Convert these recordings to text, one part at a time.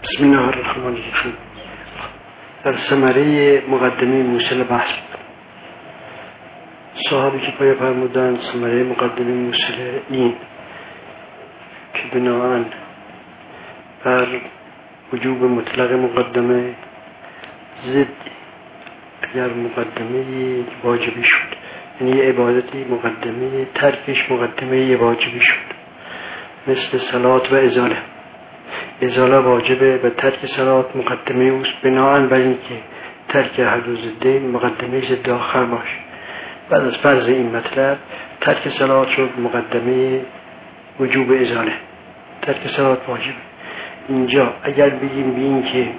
بسم الله الرحمن الرحیم. در ثمره مقدمه موصل بحث بود. صاحبی که پای فرمودن ثمره مقدمه موصل این که بناهن بر وجوب مطلق مقدمه ضد اگر مقدمه واجبی شد، یعنی عبادتی مقدمه ترکش مقدمه واجبی شد، مثل صلات و ازاله واجبه و ترک صلات مقدمه اوست، بناهن بر این که ترک هر دو ضدین مقدمه ضد آخر باشه. بعد از فرض این مطلب ترک صلات شد مقدمه وجوب ازاله، ترک صلات واجبه. اینجا اگر بگیم به این که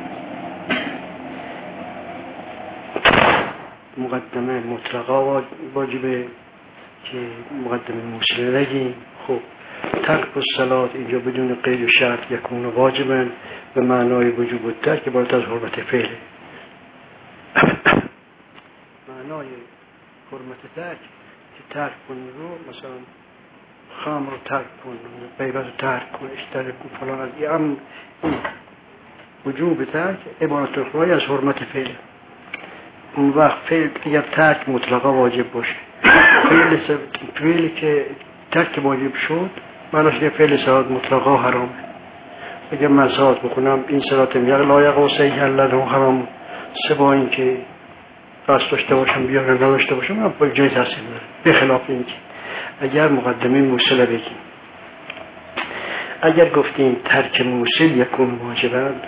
مقدمه مطلقا واجبه که مقدمه موصله نگیم، خب ترک الصلات اینجا بدون قید و شرط یکون واجبا به معنای وجوب و ترک بالاتر از حرمت فعله. معنای حرمت ترک که ترک کن رو مثلا خمر رو ترک کن، غیبت رو ترک کن، اشترک کن فلان، از این وجوب ترک عبارت الخواه از حرمت فعله. اون وقت فعل اگر ترک مطلقا واجب باشه، فعلی که ترک واجب شد معناش که فعل صلات مطلقا حرامه. اگر من صلات بکنم این صلات لایق و سیح الله حرام، سبا این که قصد داشته باشم بیان نداشته باشم من با جای تحصیل دارم. بخلاف این که اگر مقدمه موصله بگیم، اگر گفتیم ترک موصل یکون واجبند،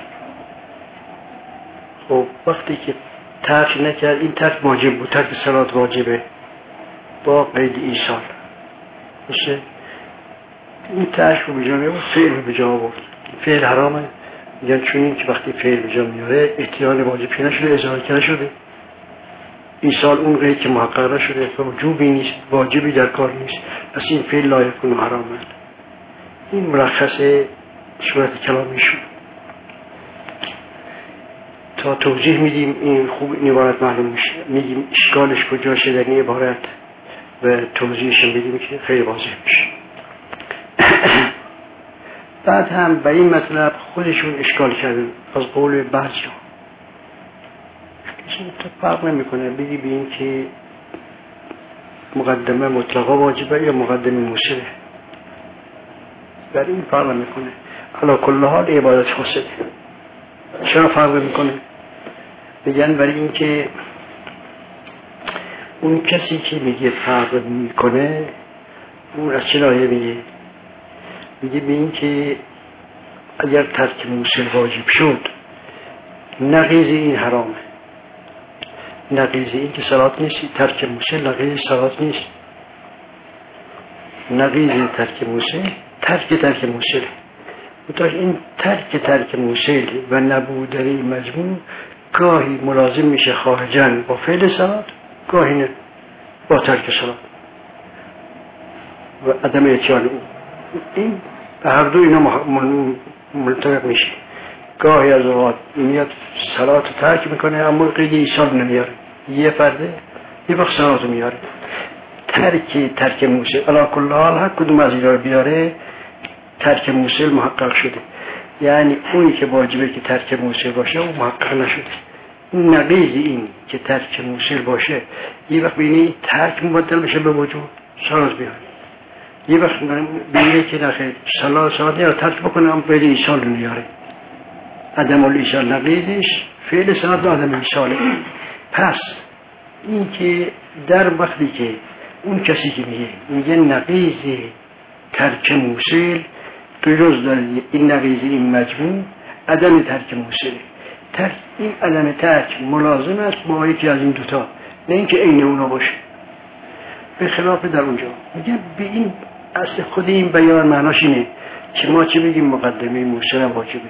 خب وقتی که ترک نکرد این ترک واجب بود، ترک صلات واجبه با قید ایصال میشه. این ترک رو بجا میبود، فعل رو بجا بود، فعل حرامه. میگن چون این که وقتی فعل بجا میاره احتیال واجب که نشده، ازاره که نشده، ایصال اون قید که محقق نشده، وجوبی نیست، واجبی در کار نیست، پس این فعل لایکون حرامه. این ملخص صورت کلامی شد. تا توضیح میدیم این خوب این عبارت معلوم میشه، میگیم اشکالش کجاشه در این عبارت و توضیحش میدیم که خیلی واضح میشه. بعد هم به این مطلب خودشون اشکال کردن از قول بعضی ها. کسی فرق نمیکنه بگی به این که مقدمه مطلقا واجبه یا مقدمه موصله، برای این فرق نمیکنه. علی کل حال عبادت فاسده. چرا فرق میکنه؟ میگن برای این که اون کسی که میگه فرق میکنه اون از چه ناحیه میگه به این که اگر ترک موصل واجب شد نقیض این حرامه، نقیض این که صلات نیست، ترک موصل نقیض صلات نیست، نقیض ترک موصل ترک موصل. متوجه این ترک موصل و نبودن مجموع گاهی ملازم میشه خارجن با فعل صلات، گاهی نه با ترک صلات و عدم اتیان اون. این به هر دو اینا ملتقب میشه. گاهی از اوقات میاد صلات رو ترک میکنه اما قید ایصال نمیاره، یه فرده یه وقت صلات رو میاره. ترک موصل علی کل حال هر کدوم از اینا رو بیاره ترک موصل محقق شده، یعنی اونی که واجبه که ترک موصل باشه اون محقق نشده. این نقیض این که ترک موصل باشه یه وقت بینی ترک مبدل بشه به وجود صلات بیاره، یه وقت بینی که نخیر صلات نیاره ترک بکنه اما قید ایصال نیاره. عدم الایصال نقیضش فعل صلات و عدم ایصاله. پس این که در وقتی که اون کسی که میگه نقیض ترک موصل جز داره، این نقیض این مجموع عدم ترک موصله. این عدم ترک ملازم است با یکی از این دوتا، نه اینکه عین اونا باشه. به خلاف در اونجا میگه به این اصل خود این بیان معناش اینه که ما چه بگیم مقدمه موصله واجبه،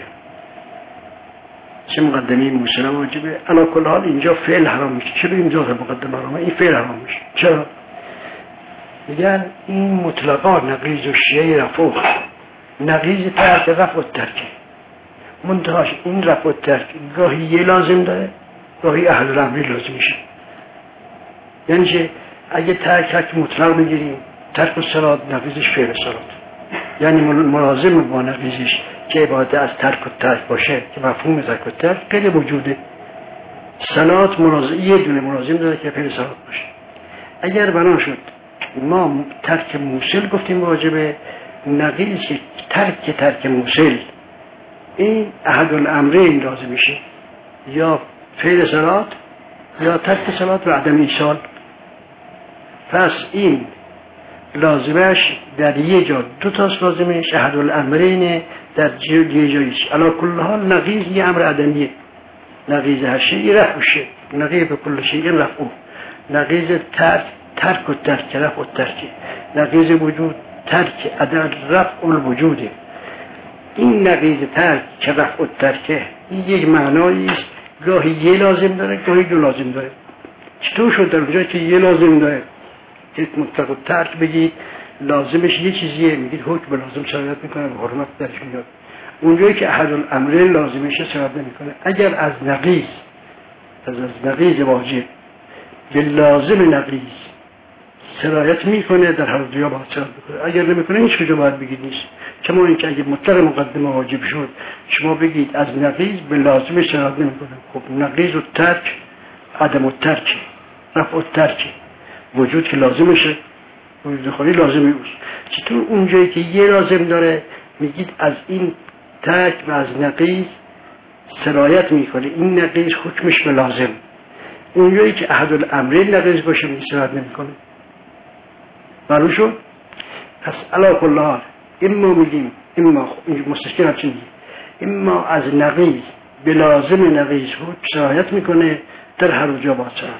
چه مقدمه موصله واجبه. علی کل حال اینجا فعل حرام میشه. چه بگیم ذات مقدمه حرامه، این فعل حرام میشه. چرا؟ میگن این مطلقا نقیض و شیعه رفع، نقیض ترک رفع و ترک منتهاش این رفع و ترک گاهی یه لازم داره گاهی اهل الامری لازم میشه. یعنی که اگه ترک مطلق بگیریم ترک الصلات نقیضش فعل صلات، یعنی ملازم با نقیضش که عبادت از ترک و ترک باشه که مفهوم ترک و ترک غیر وجوده. صلات یه دونه ملازم داره که فعل صلات باشه. اگر بنا شد ما ترک موصل گفتیم واجبه، نقیض ترک موصل این احد الامرین لازم میشه، یا فعل صلات یا ترک صلات و عدم ایصال. پس این لازمش در یه جا دو تاست، لازمش احد الامرین در یه جاییش. علا کل حال نقیض یه امر عدمیه، نقیض هر شیء رفعشه، نقیض به کل شیء رفعه، نقیض ترک و ترک رفع و ترک، نقیض وجود ترک عدم رفع الوجوده. این نقیض ترک که رفع و ترکه این یک معنایی است، گاهی یه لازم داره گاهی دو لازم داره. چطور شد در اونجایی که یه لازم داره که مطلق و ترک بگید لازمش یه چیزیه، میگید حکم به لازم سرایت میکنه و حرمت درش میاد. اونجایی که احد الامرین لازمش سرایت نمیکنه، اگر از نقیض واجب به لازم نقیض سرایت میکنه در هر دو باید سرایت بکنه. اگر نمیکنه هیچ کجا باید بگید نیست. کما اینکه اگه مطلق مقدمه واجب شد شما بگید از نقیض به لازم سرایت نمیکنه، خب نقیض و ترک عدم و ترک رفع و ترک، وجود که لازمشه، وجود خالی لازمی اوست. چطور اونجایی که یه لازم داره میگید از این ترک و از نقیض سرایت میکنه، این نقیض حکمش به لازم. اونجایی که احد الامرین نقیض باشه میگید سرایت نمیکنه. معلوم شد؟ پس علا کل حال اما میگیم اما مستشکل هم چی میگیم، اما از نقیض به لازم نقیض حکم سرایت میکنه در هر جا باید سرایت.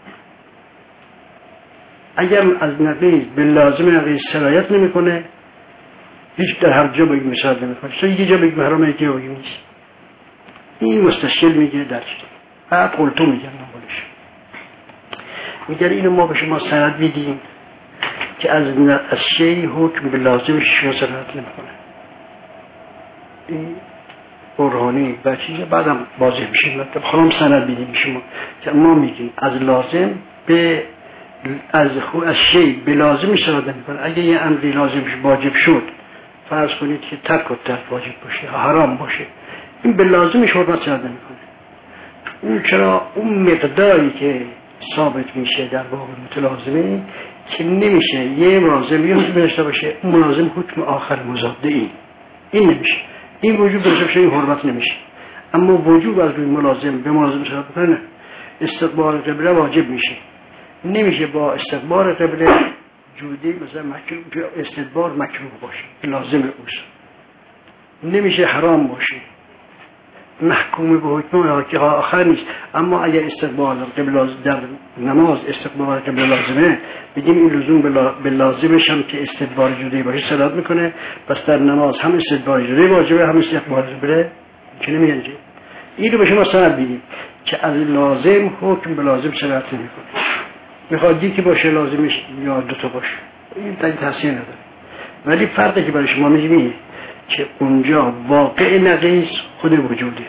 اگر از نقیض به لازم نقیض سرایت نمیکنه هیچ در هر جا بگیم سرایت نمیکنه. چون یه جا بگیم حرامه یکی بگیم نیست. این مستشکل میگه در چی بعد قلتو میگن نقولش میگن اینو ما به شما سند بیدیم که از شیء حکم به لازم شما سرایت نمیکنه. این برهانی و چیزه بعدم واضح میشه. مطلب خودم سند بیدیم شما که ما میگیم از لازم به از شیء به لازم سرایت نمیکنه. اگه یه امری لازم واجب شد، فرض کنید که ترک و ترک واجب باشه حرام باشه، این به لازمش حرمت سرایت نمیکنه. اون چرا اون مقداری که ثابت میشه در باب متلازمه که نمیشه یه ملازم یه حکم داشته باشه اون ملازم حکم آخر مضاده این نمیشه، این وجود داشته باشه این حرمت نمیشه. اما وجود از روی ملازم به ملازم سرایت کنه، استقبال قبله واجب میشه، نمیشه با استقبال قبله جودی مثلا مکروه استدبار مکروه باشه لازم اوست، نمیشه حرام باشه محکوم به حکم که آخر نیست. اما اگر استقبال قبله در نماز استقبال قبله لازمه بگیم این لزوم به لازمش هم که استدبار جودی باشه صلات میکنه، پس در نماز هم استدبار جودی واجبه هم استقبال قبله که نمیگن چی. این رو به شما سند بیدیم که از لازم حکم به لازم صلات نمیکنه. میخواد یکی باشه لازمش یا دوتا باشه این تاثیر نداره. ولی فرقی که برای شما میگیم اینه که اونجا واقع نقیض خود وجوده،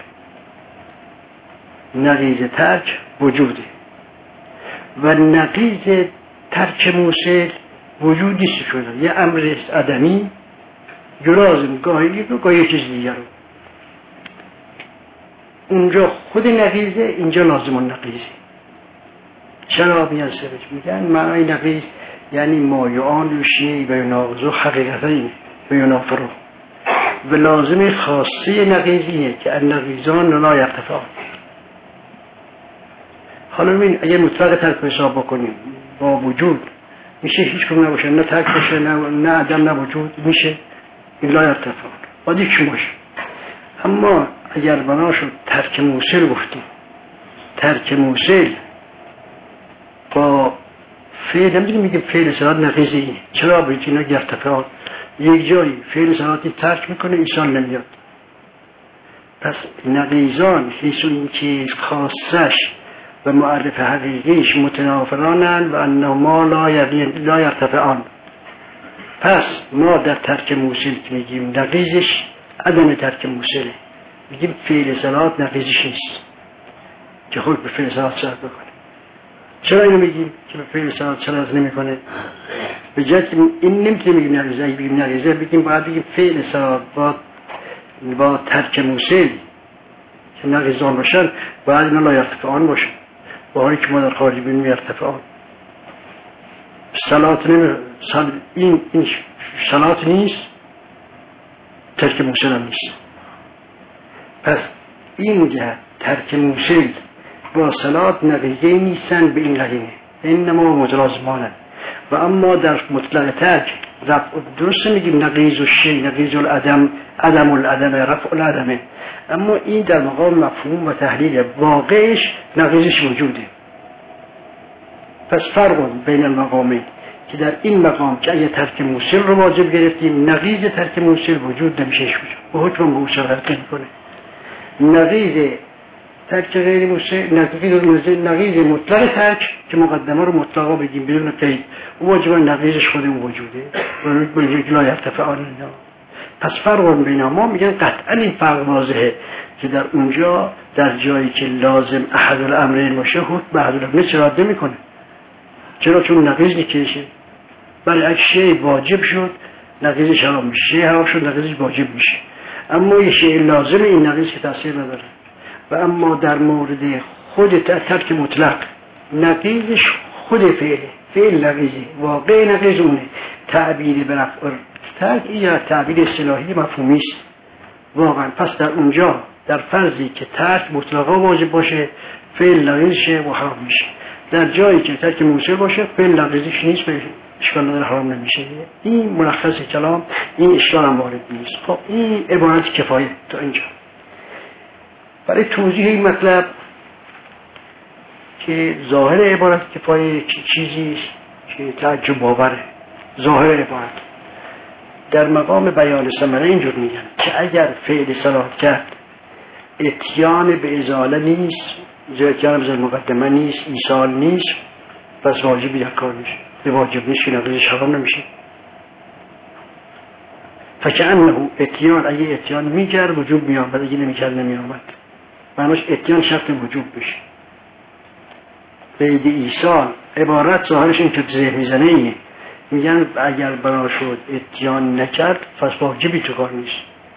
نقیض ترک وجوده و نقیض ترک موصل وجودی شده، یه امر عدمی لازم گاهی چیز دیگر رو. اونجا خود نقیضه، اینجا لازم النقیضه. چرا میان سرش میگن معنی نقیض یعنی مایعان و شیعی و یناقضو حقیقتین و ینافرو و لازم خاصی نقیضیه که النقیضان لا یرتفعان. حالا ببین اگه مطلق ترک حساب بکنیم با وجود میشه هیچ کدوم نباشه، نه ترک باشه نه عدم نه وجود، میشه این لا یرتفعان باید یک باشه. اما اگر بنا شد ترک موصل گفتیم، ترک موصل با فعل نمیدونیم میگه فعل صلات نقیضی اینه. چرا باید اینا یرتفعان؟ یک جایی فعل صلاتی ترک میکنه ایصال نمیاد. پس نقیضان حیث این چیز خاصش و معرف حقیقیش متنافرانند و انما لا یرتفعان. پس ما در ترک موصل میگیم نقیضش عدم ترک موصله، میگیم فعل صلات نقیضش نیست که خود به فعل صلات صلات بکنه. چرا اینو میگیم که به فعل صلات صلات نمیکنه؟ به جای این نمیتونیم بگیم نقیضه، بگیم نقیضه بگیم باید بگیم فعل صلات با با ترک موصل که نقیضان باشن باید اینا لا یرتفعان باشن، با حالی که ما در خارج بینیم یرتفعان. این صلات نیست، ترک موصل هم نیست. پس این جهت ترک موصل با صلات نقیضه نیستن به این قرینه، انما متلازمانه. و اما در مطلق ترک درست میگیم نقیض الشیء، نقیض العدم، عدم العدم، رفع العدم، اما این در مقام مفهوم و تحلیل واقعش نقیضش وجوده. پس فرق بین المقامین که در این مقام که اگه ترک موصل رو واجب گرفتیم، نقیض ترک موصل وجود نمیشه و حکم موصل غلط نمیکنه. نقیض ترک غیر موصل، نقیض مطلق ترک که مقدمه رو مطلقا بگیم بدون قید، واجبا نقیضش خود اون وجوده و نقیض لا یرتفعان. پس فرق بین ما میگن قطعا این فرق واضحه که در اونجا در جایی که لازم احد الامرین باشه حکم احد الامرین رد نمیکنه. چرا؟ چون نقیض نکشه. برای اگه شیء واجب شد نقیضش حرام میشه، شیء حرام شد نقیضش واجب میشه. اما یه شیء لازم این نقیض که تاثیر نداره. و اما در مورد خود ترک مطلق نقیضش خود فعل نقیضه، واقع نقیض اونه. تعبیر به رفع ترک یا تعبیر اصطلاحی مفهومی است واقعا. پس در اونجا در فرضی که ترک مطلقا واجب باشه فعل نقیضشه و حرام میشه. در جایی که ترک موصل باشه فعل نقیضش نیست و اشکال نداره، حرام نمیشه. این ملخص کلام، این اشکال هم وارد نیست. خب این عبارت کفایه تا اینجا. برای توضیح این مطلب که ظاهر عبارت کفایه چیزی که تعجب آوره، ظاهر عبارت در مقام بیان ثمره اینجور میگن که اگر فعل صلاح کرد اتیان به ازاله نیست، اتیان به مقدمه نیست، ایصال نیست، پس واجب یک کار میشه، به واجب نیست که نقیضش حرام نمیشه. فکأنه اتیان اگه اتیان میکرد وجوب میامد، اگه نمیکرد نمیامد. معناش اتیان شرط وجوب بشه. قید ایصال عبارت ظاهرش این که ذهن میزنه اینه، میگن اگر بنا شد اتیان نکرد پس واجبی تو کار نیست.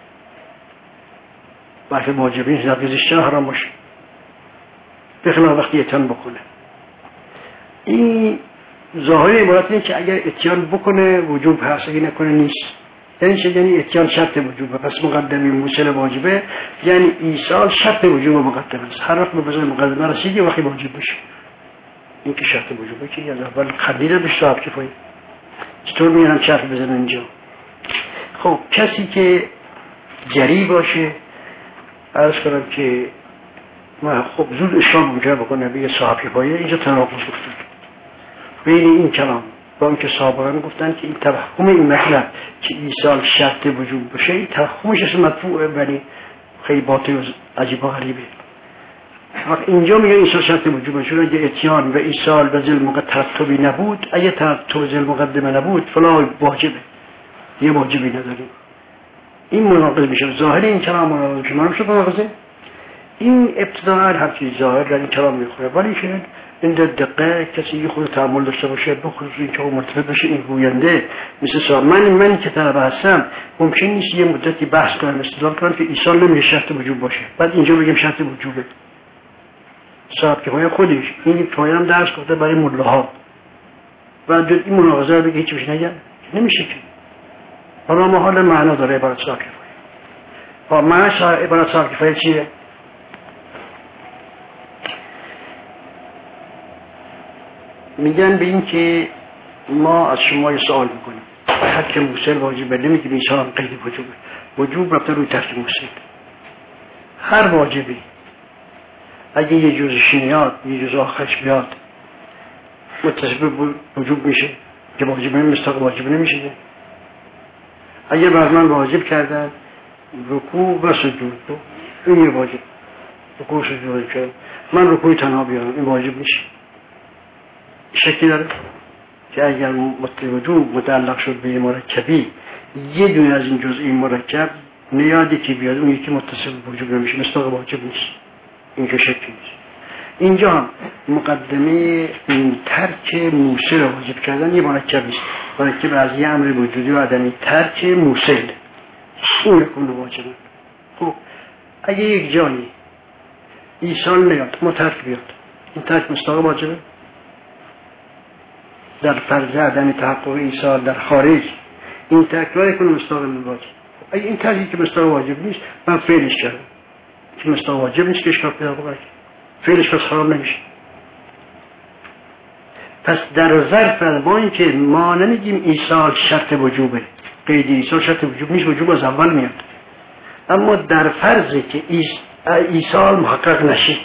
وقتی واجبی نیست نقیضش چرا حرام باشه؟ بخلاف وقتی اتیان بکنه. این ظاهر عبارت اینه که اگر اتیان بکنه وجوب هست، اگه نکنه نیست. یعنی چه؟ یعنی اتیان شرط وجوبه، پس مقدمه موصل واجبه، یعنی ایصال شرط وجوب مقدمه است. هر وقت به بزرگ مقدمه رسیدی وقتی واجب بشه. این که شرط وجوبه که از اول خلیل بشه صاحب کفایه. چطور میرم چرخ بزنم اینجا؟ خب کسی که جری باشه عرض کنم که ما خب زود اشکال ممکنه بکنه بگه صاحب کفایه، اینجا تناقض گفتن بین این کلام با اینکه سابقا گفتن که این تفهیم این مطلب که ایصال شرط وجوب باشه این تفهیمش اسم مدفوعه، ولی خیلی باطل و عجیب و غریبه. وقت اینجا میگه ایصال شرط وجوب باشه، اگه اتیان و ایصال و ذل موقع ترتبی نبود، اگه ترتب ذل مقدمه نبود فلا واجبه، یه واجبی نداریم. این مناقض میشه. ظاهر این کلام مناقض میشه. من شد مناقضه این ابتداء هر چیز ظاهر در این کلام میخوره، ولی که این دقیقه کسی خود تعامل داشته باشه بخصوص این که مرتبط بشه این گوینده مثل من که طلبه هستم ممکن نیست یه مدتی بحث کنم استدلال کنم که ایصال نمیشه شرط وجوب باشه، بعد اینجا بگم شرط وجوبه. صاحب کفایه خودش این کفایه هم درس گفته برای ملاها و این مناقضه رو بگه هیچ بشه نگم نمیشه که. حالا ما حال معنا داره عبارت صاحب کفایه. معنی عبارت صاحب کفایه چیه؟ میگن به این که ما از شما یه سوال میکنیم، ترک موصل واجبه، نمیگه به ایصال قید وجوبه. وجوب رفته روی ترک موصل. هر واجبی اگه یه جزش میاد یه جز آخرش بیاد متصل وجوب میشه که واجبه مستقل واجبه نمیشه. اگر بعد من واجب کردن رکوع و سجود، این یه واجب، رکوع و سجود واجب کردن، من رکوع تنها بیارم این واجب میشه. شکلی داره که اگر وجوب متعلق شد به مرکبی یه دونه از این جزئی مرکب نیادی که بیاد اون یکی متصل وجوب نمیشه، مستقل واجب نیست. این که شکلی نیست. اینجا مقدمه ترک موصل واجب کردن یه مرکب نیست، مرکب از یه امر وجودی و عدمی ترک موصل اون یکون واجبه. خب اگه یک جایی ایصال نیاد ما ترک بیاد، این ترک مستاق واجبه؟ در فرض عدم تحقق ایصال در خارج این ترک را یکون مستاق واجب. اگه این ترکی که مستاق واجب نیست من فعلش کردم که مستاق واجب نیست که اشکال پیدا بکنه، فعلش پس حرام نمیشه. پس در ظرف ما این که ما نمیگیم ایصال شرط وجوبه، قید ایصال شرط وجوب نیست، وجوب از اول میاد، اما در فرضی که ایصال محقق نشه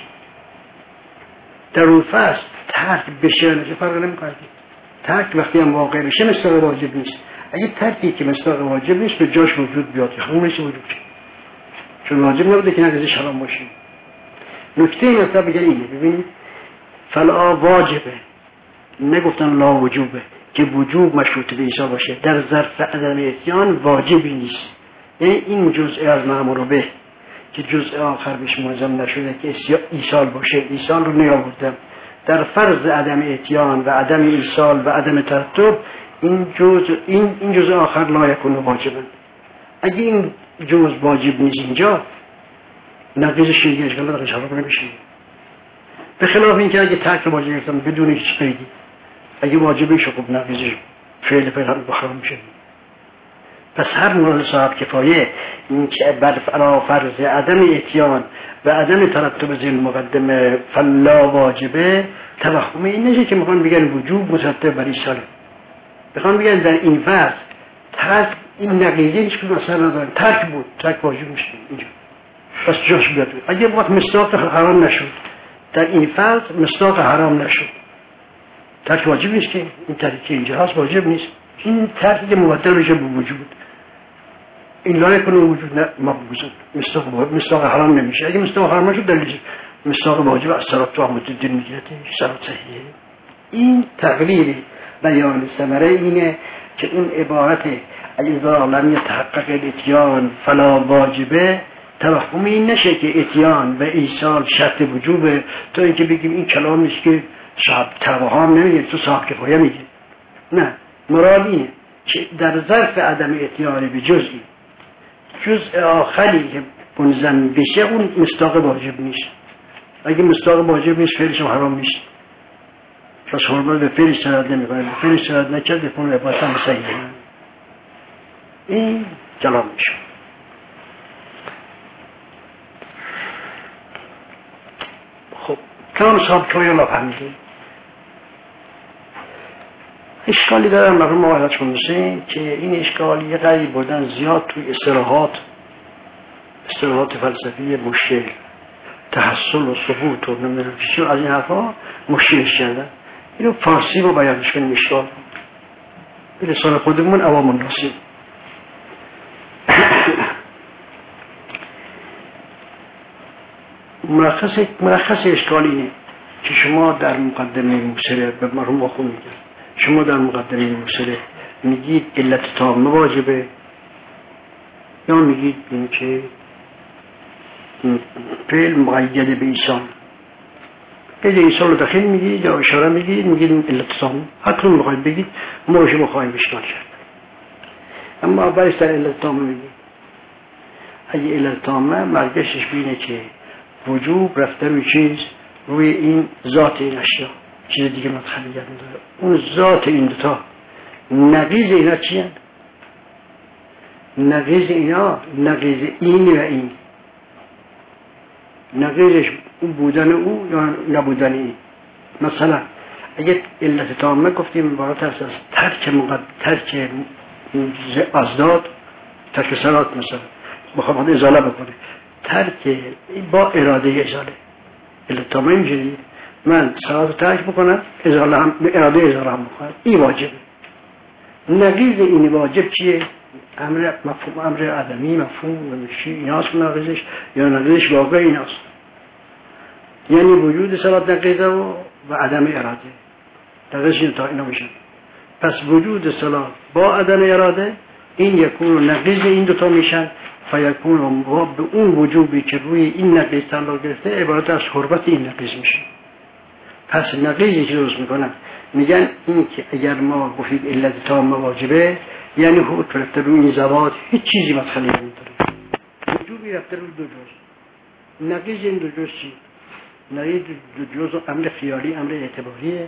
در اون فرض ترک بشه نشه فرق نمیکنه. ترک وقتی هم واقع بشه مستاق واجب نیست. اگه ترکی که مستاق واجب نیست به جاش وجود بیاد همون میشه وجود شه، چون واجب نبوده که نقضش حرام باشه. نکته این اصلا بگن اینه، ببینید فلا واجبه، نگفتن لا وجوبه که وجوب مشروط به ایصال باشه، در ظرف عدم اتیان واجبی نیست. یعنی این جزء از مأمور به که جزء آخر بهش ملزم نشده که ایصال باشه، ایصال رو نیاوردم، در فرض عدم اتیان و عدم ایصال و عدم ترتب این جزء آخر لا یکون واجبا. اگه این جزء واجب نیست اینجا نقیزش دیگه اشکال نداره، حرام نمیشه. به خلاف اینکه اگه ترک واجب گرفتم بدون هیچ قیدی، اگه واجبی شو خب نقیزش فعل حرام میشه. پس هر مورد صاحب کفایه این که بر فرض عدم اتیان و عدم ترتب ذیل مقدمه فلا واجبه، توهم این نشه که میخوان بگن وجوب مترتب بر ایصاله، میخوان بگن در این فرض ترک این نقیزه هیچ که مثلا ندارن، ترک بود ترک واجب میشه اینجا، پس جاش بیاد. اگه وقت مصداق حرام نشد در این فرض مصداق حرام نشد، ترک واجب نیست که این ترکی اینجا هست واجب نیست، این ترکی مبدل بشه به وجود، این لایه کنه وجود مبوزن مصداق حرام نمیشه. اگه مصداق حرام نشد دلیل مصداق واجب از صراط تو احمد الدین میگیره صراط صحیحه. این تقریر بیان ثمره اینه که این عبارت اذا لم یتحقق الاتیان فلا واجبه توهم این نشه که اتیان و ایصال شرط وجوبه، تا اینکه بگیم این کلام نیست که صاحب توهم نمیگه تو صاحب کفایه میگه. نه، مراد اینه که در ظرف عدم اتیان به جزئی جزء آخری که منظم بشه اون مصداق واجب نیست. اگه مصداق واجب نیست فعلش حرام میشه، پس حرمت به فعلش سرد نمیکنه، به فعلش سرد نکرد بکنه عبادت هم صحیحه. این کلام میشه. خب کلام صاحب که یا نفهمیدیم اشکالی دارم مرحوم موعظت کنوسی که این اشکال یه قدری بودن زیاد توی اصطلاحات فلسفی مشکل تحصل و ثبوت و نمیدونم چی از این حرفا مشکلش کردن. اینو فارسی رو بیانش کنیم اشکال به لسان خودمون عوام الناسی. ملخص اشکال اینه که شما در مقدمه موسره به مرحوم آخون میگه، شما در مقدمه موسره میگید علت تامه واجبه، یا میگید این که فعل مقید به ایصال، قید ایصال رو داخل میگید یا اشاره میگید علت تامه، حتی رو میخواید بگید ما رو شما خواهیم اشکال کرد. اما اولش در علت تامه میگید اگه علت تامه مرگشش بینه که وجوب رفته روی چیز، روی این ذات این اشیا، چیز دیگه مدخلیت نداره. اون ذات این دوتا نقیض اینا چی هست؟ نقیض اینا نقیض این و این، نقیضش بودن او یا نبودن این. مثلا اگه علت تامه گفتیم عبارت هست از ترک ازداد، ترک صلات، مثلا بخواد ازاله بکنه، ترک با اراده ازاله. علت تامه اینجوری من صلات ترک بکنم، ازاله هم اراده ازاله هم بکنم، این واجبه. نقیض این واجب چیه؟ امر مفهوم، امر عدمی مفهوم نمیشه ایناست نقیضش، یا نقیضش واقع ایناست، یعنی وجود صلات نقیضه و عدم اراده نقیضش تا اینا میشن. پس وجود صلات با عدم اراده این یکون نقیض این دوتا میشن، فیکون به اون وجوبی که روی این نقیض تعلق گرفته عبارت از حرمت این نقیض میشه. پس نقیضی که درست میکنن میگن این که اگر ما گفتیم علت تام واجبه، یعنی حکم رفته روی این زوات هیچ چیزی مدخلی نداره، وجوبی وجودی رفته رو دو جز. نقیض این دو جز چی؟ نقیض دو جز امر خیالی، امر اعتباریه.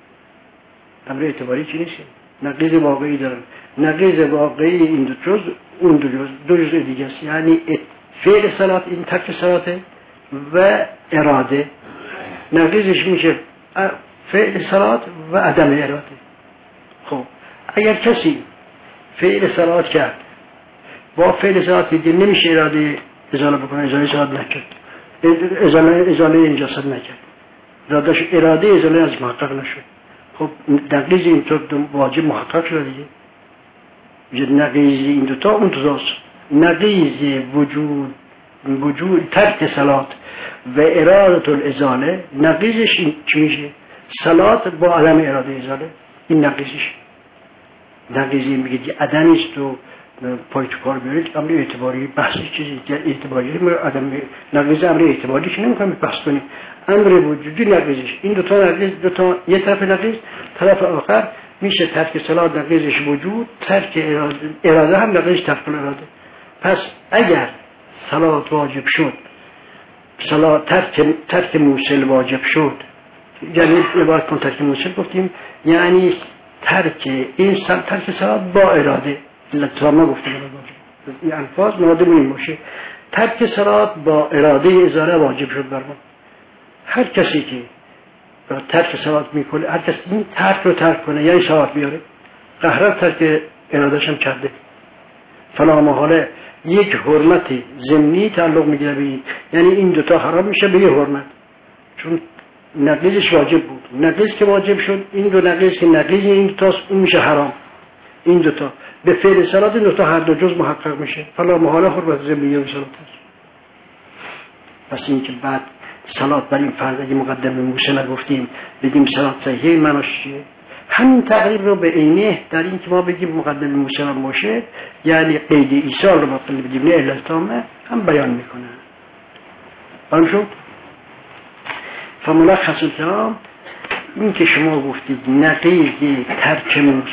امر اعتباری چی نیست؟ نقیض واقعی دارن. نقیض واقعی این دو جز اون دو جز دیگه است. یعنی فعل صلات، این ترک صلاته و اراده. نقیضش میشه فعل صلات و عدم اراده. خب اگر کسی فعل صلات کرد با فعل صلات دیگه نمیشه اراده ازاله بکنه، ازاله صلات نکرد، ازاله نجاست نکرد، اراده ازاله از محقق نشد. خب نقیض این تو واجب محقق شده دیگه. نقیض این دوتا اون دوتاست. نقیض وجود ترک صلات و اراده الازاله، نقیضش این چی میشه؟ صلات با عدم اراده ازاله. این نقیضش. نقیضی میگه عدمیست و پای تو کار بیارید، امر اعتباری بحثی چیزی اعتباری عدم نقیض امر اعتباری که نمیخوایم بحث کنیم. امر وجودی نقیضش این دوتا نقیض، دوتا یه طرف نقیض، طرف آخر میشه ترک صلات نقیضش وجود، ترک اراده هم نقیضش ترک اراده. پس اگر صلات واجب شد، صلات ترک موصل واجب شد، یعنی عبارت کن ترک موصل گفتیم یعنی ترک صلات با اراده. لطفا ما گفتیم این الفاظ مراده این باشه. ترک صلات با اراده ازاله واجب شد بر ما. هر کسی که ترک صلات میکنه، هر کسی این ترک کنه یعنی صلات بیاره، قهرا ترک ارادهش هم کرده. فلا محاله یک حرمت ضمنی تعلق میگیره به این، یعنی این دوتا حرام میشه به یه حرمت، چون نقیضش واجب بود. نقیض که واجب شد، این دو نقیض که نقیض این دوتاست، اون میشه حرام. این دوتا به فعل صلات این دوتا هر دو جز محقق میشه. فلا محاله حرمت ضمنی و صلات است. پس این که بعد صلات بر این فرض اگه مقدمه موسی نگفتیم بگیم صلات صحیحه معناش چیه؟ همین تقریب رو به عینه در این که ما بگیم مقدمه موسی باشه، یعنی قید ایصال رو مطلب بگیم نه علت تامه هم بیان میکنه. معلوم شد؟ فملخص الکلام این که شما گفتید نقیض ترک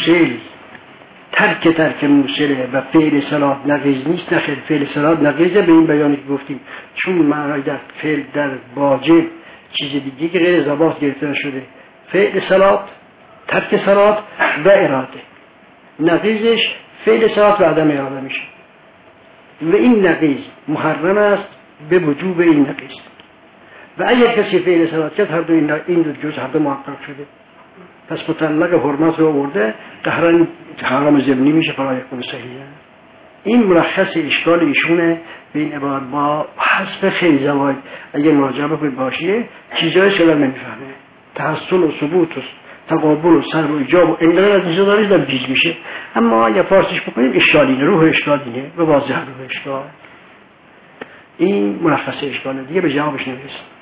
موصله و فعل صلات نقیض نیست. نخیر، فعل صلات نقیضه به این بیانی که گفتیم، چون معنای در فعل در واجب چیز دیگه که غیر ضباط گرفته شده. فعل صلات، ترک صلات و اراده. نقیضش فعل صلات و عدم اراده میشه و این نقیض محرم است به وجوب این نقیض. و اگر کسی فعل صلات کرد هر دو این دو جز هر دو محقق شده، پس مطلق حرمت رو آورده، قهرن حرام ضمنی میشه فلا یکون صحیحه. این ملخص اشکال ایشونه به این عبارت. با حسب خیلی زواید اگر مراجعه بکنید باشیه چیزای شده نمیفهمه. تحصل و ثبوت و تقابل و سر و ایجاب و انقدر از اینجا داریش در جیز میشه. اما اگر فارسیش بکنیم اشکالینه، روح اشکالینه و واضح روح اشکال. این ملخص اشکاله دیگه، به جوابش نمیرسه.